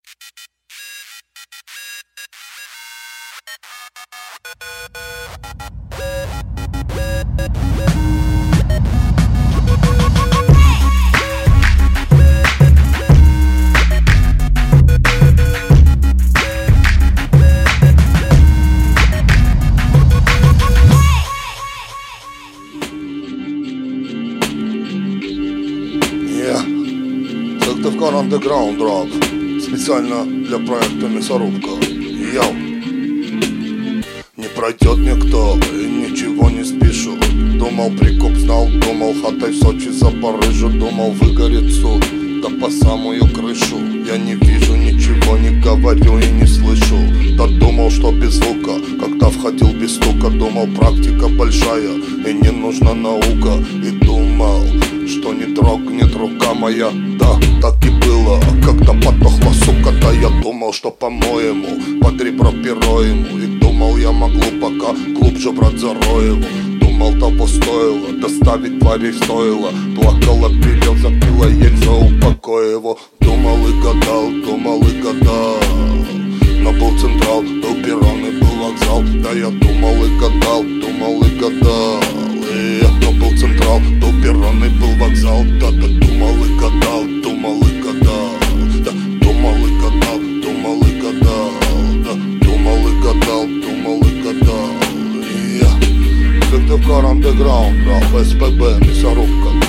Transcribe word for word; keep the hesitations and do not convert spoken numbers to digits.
Сыктывкар Underground Rap. Специально для проекта Мясорубка. Йоу. Не пройдет никто, и ничего не спешу. Думал, прикуп знал, думал, хатай в Сочи за Парижу. Думал, выгорит суд, да по самую крышу. Я не вижу ничего, не говорю и не слышу. Да думал, что без звука, когда входил без стука. Думал, практика большая, и не нужна наука. И думал, что не трогнет рука моя. Да, так и было, когда потухла сука. Да я думал, что по-моему под ребро перо ему. И думал, я могу пока глубже брать за Роеву. Думал, того стоило, доставить тварей стоило. Плакала, пилил, запила ель за упокой его. Думал и гадал, думал и гадал. Но был Централ, был перрон и был вокзал. Да я думал и гадал, думал и гадал. И я, но был Централ, был перрон и был вокзал. Да-да, думал и гадал, думал и гадал. Да, думал и гадал, думал и гадал. Да, думал и гадал, думал и гадал. И я Сыктывкар Underground, рап, СПБ, Мясорубка.